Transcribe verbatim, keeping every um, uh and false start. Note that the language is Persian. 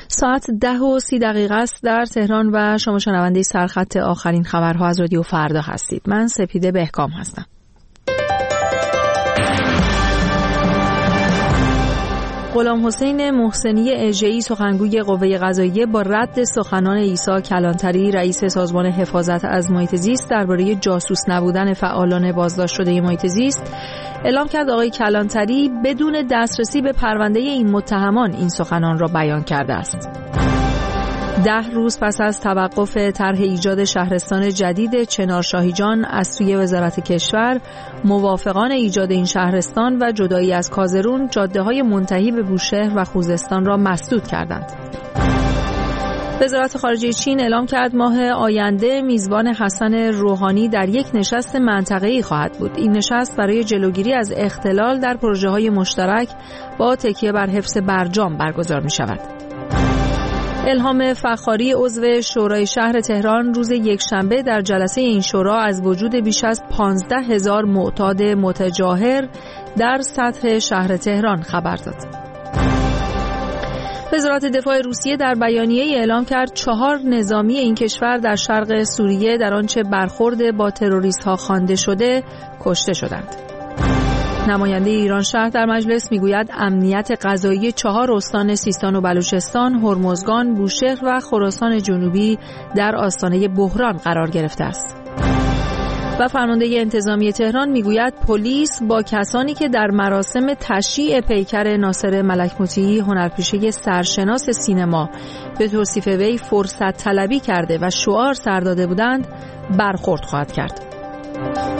ساعت ده و سی دقیقه است در تهران و شما شنونده سرخط آخرین خبرها از رادیو فردا هستید. من سپیده بهکام هستم. غلام حسین محسنی اژه‌ای سخنگوی قوه قضاییه با رد سخنان عیسی کلانتری رئیس سازمان حفاظت از محیط زیست درباره جاسوس نبودن فعالان بازداشت شده محیط زیست اعلام کرد آقای کلانتری بدون دسترسی به پرونده این متهمان این سخنان را بیان کرده است. ده روز پس از توقف طرح ایجاد شهرستان جدید چنار شاهیجان از سوی وزارت کشور، موافقان ایجاد این شهرستان و جدایی از کازرون جاده‌های منتهی به بوشهر و خوزستان را مسدود کردند. وزارت خارجه چین اعلام کرد ماه آینده میزبان حسن روحانی در یک نشست منطقه‌ای خواهد بود. این نشست برای جلوگیری از اختلال در پروژه‌های مشترک با تکیه بر حفظ برجام برگزار می‌شود. الهام فخاری عضو شورای شهر تهران روز یکشنبه در جلسه این شورا از وجود بیش از پانزده هزار معتاد متجاهر در سطح شهر تهران خبر داد. وزارت دفاع روسیه در بیانیه‌ای اعلام کرد چهار نظامی این کشور در شرق سوریه در آنچه برخورد با تروریست‌ها خوانده شده کشته شدند. نماینده ایران شهر در مجلس میگوید امنیت غذایی چهار استان سیستان و بلوچستان، هرمزگان، بوشهر و خراسان جنوبی در آستانه بحران قرار گرفته است. و فرمانده انتظامی تهران میگوید پلیس با کسانی که در مراسم تشییع پیکر ناصر ملک مطیعی هنرپیشه سرشناس سینما به توصیف وی فرصت طلبی کرده و شعار سر داده بودند برخورد خواهد کرد.